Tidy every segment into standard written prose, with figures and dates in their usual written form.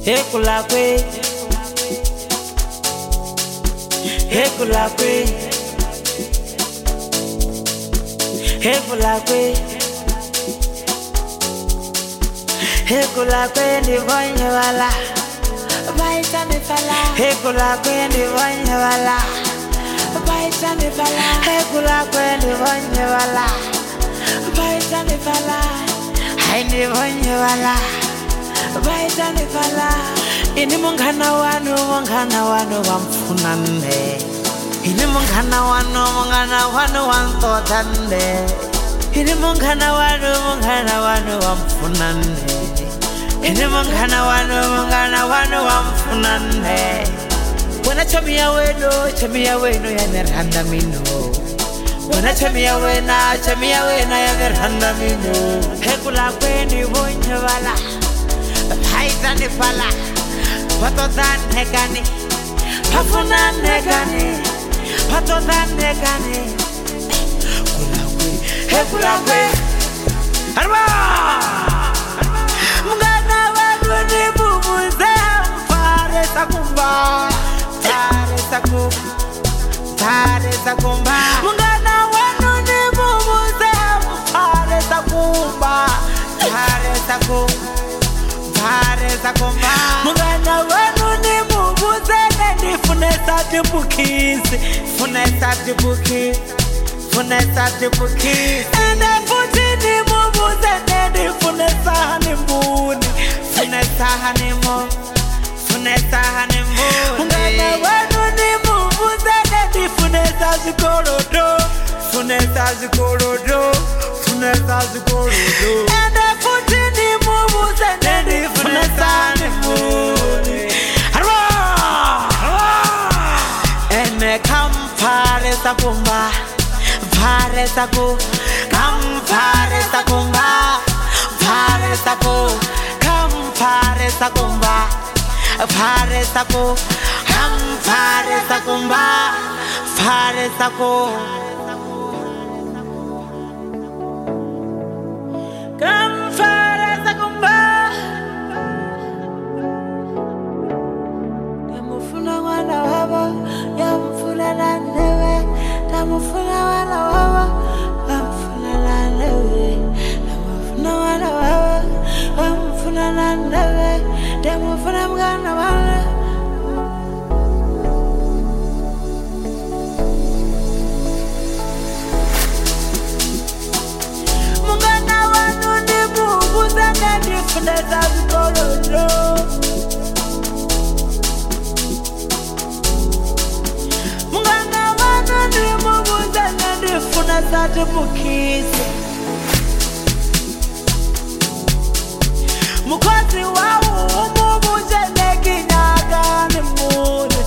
Hekulakwe, hekulakwe, hekulakwe, hekulakwe ndivonye wala, baita nifala. Hekulakwe ndivonye wala, baita nifala. Hekulakwe ndivonye wala, baita nifala. Hai ndivonye wala, baita nifala. Ini mungana wanu wamfunande. Ini mungana wanu wantotande. Ini mungana wanu wamfunande. Ini mungana wanu wamfunande. Wana chamia weno ya nerhanda mino. Wana chamia wena ya nerhanda mino. Hekulakwe ndivonye wala, baita nifala. Patodan negani, pafunan negani, patodan negani. Kulakwe, hekulakwe, arba. Mungana wanu ni bumuze, fare sakumba, fare sakumba. Mungana wanu ni bumuze, fare sakumba, fare sakumba. Mungana wanu ni mubuze nendifune satibuki. Ende futi ni mubuze nendifune sahani mbuni. Mungana wanu ni mubuze nendifune sazikorodo. Ende futi ni mubuze nendifune sahani mbuni. Pare sakumba, pare saku, kam pare sakumba, pare saku, kam pare sakumba, pare saku, kam pare sakumba, pare saku, kam pare sakumba. Yamufuna wana waba, yamufuna nanewe. Namufuna wana wawa, wamfuna nanewe. Namufuna wana wawa, wamfuna nanewe. Demufuna mgana wana. Mungana wanu ni mubuze nendifune sazikorodo. Funa satibukisi. Mukozi wawu umubuze nekinyaga ni mune.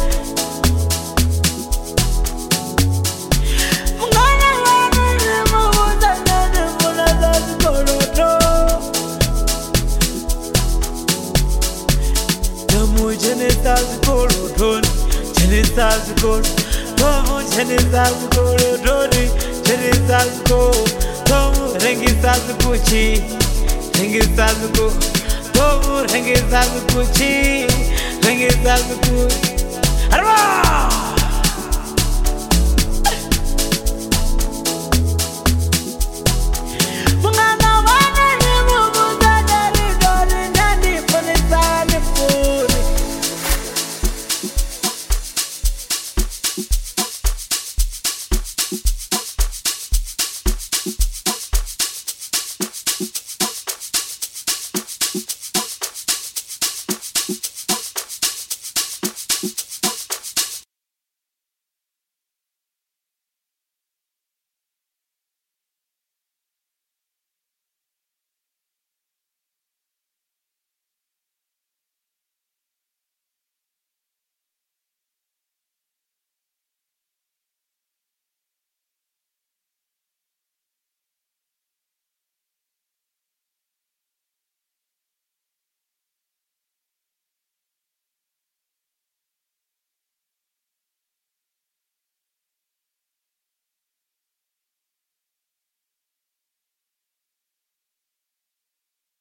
Mungana wanu ni mubuze nendifune sazikorodo. Namu jene sazikorodo, jene sazikorodo. Tomu Jenny Sazuko, Tomu Rengi Sazukuchi, Rengi Sazuko, Tomu Rengi Sazukuchi, Rengi Sazukuchi. Arba!